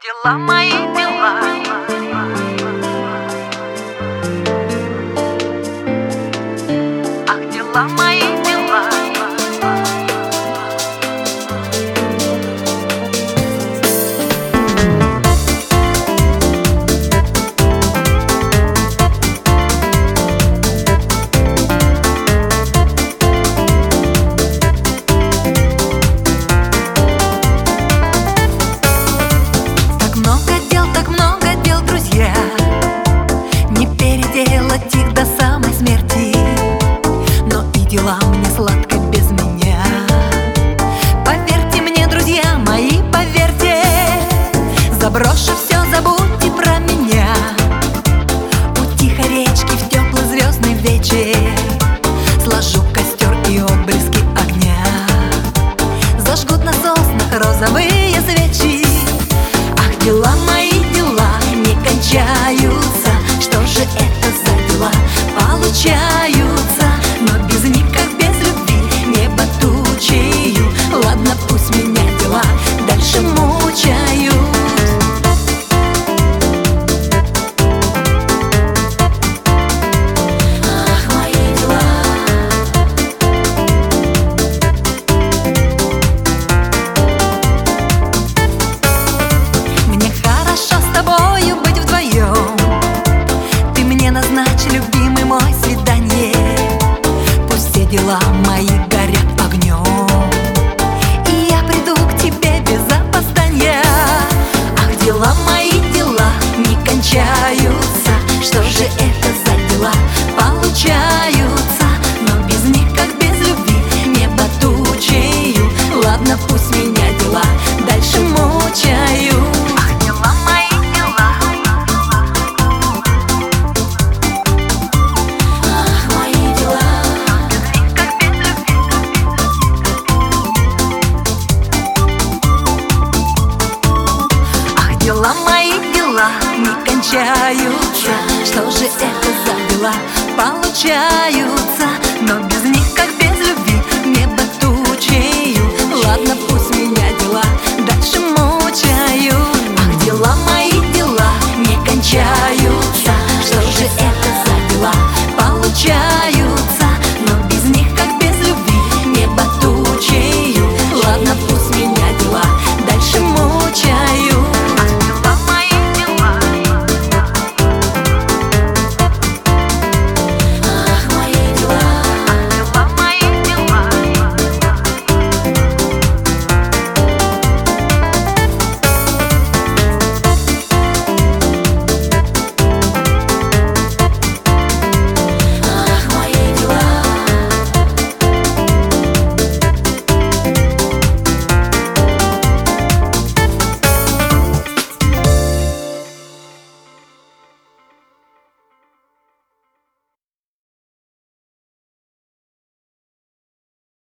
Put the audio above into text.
Дела мои дела. Ах, дела мои дела. Так много дел, друзья, не переделать их до самой смерти. Но и дела мне сладко без меня. Поверьте мне, друзья мои, поверьте. Заброшу все, забудьте про меня. У тихой речки в теплый звездный вечер сложу костер и отблески огня. Зажгут на соснах розовые свечи. Ах, дела мои не кончаются. Что же это за дела получаются? Но без них, как без любви, небо тучею. Ладно, пусть меня дела дальше мучают. Ах, мои дела. Мне хорошо с тобою быть вдвоем. Ты мне назначь, любимый мой, свидание. Пусть все дела мои горят огнем, и я приду к тебе без опоздания. Ах, дела мои не кончаются. Что же это за дела получаются? Но без них, как без любви, небо тучею. Ладно, пусть меня дела дальше мучают. Дела мои не кончаются. Что же это за дела получаются? Но без них, как без любви, небо тучею. Ладно, пусть меня дела дальше